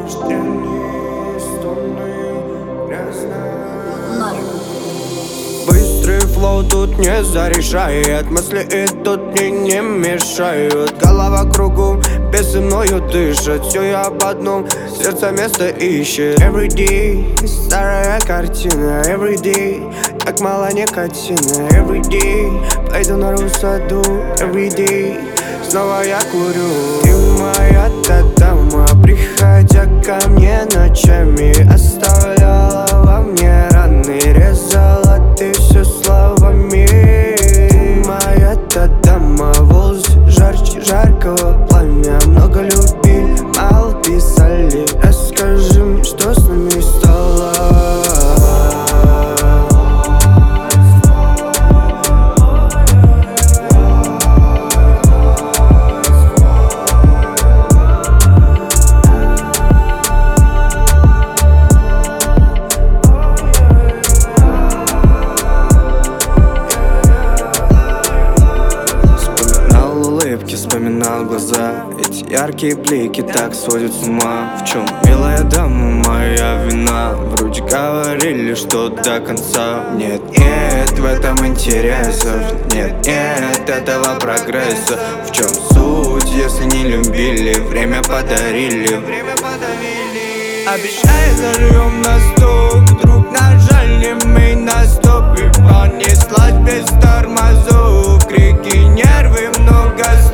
Быстрый флоу тут не зарешает, мысли идут мне не мешают. Голова кругом, бесы мною дышат, все я об одном, сердце место ищет. Everyday, старая картина, everyday, так мало никотина. Everyday, пойду на саду, everyday, снова я курю. Ты моя-то дама, приходя ко мне ночами, оставляла во мне раны, резала ты все словами. Ты моя-то дама, волосы жарче жаркого пламя. Много любили, мало писали, расскажи мне, что с нами стало. Вспоминал глаза, эти яркие блики так сводят с ума. В чем, милая дама, моя вина? Вроде говорили, что до конца. Нет, нет, в этом интересов. Нет, нет, этого прогресса. В чем суть, если не любили? Время подарили. Обещай, заживем на стук. Вдруг нажали мы на стоп, и понеслась без тормозов. Крики, нервы, много слов.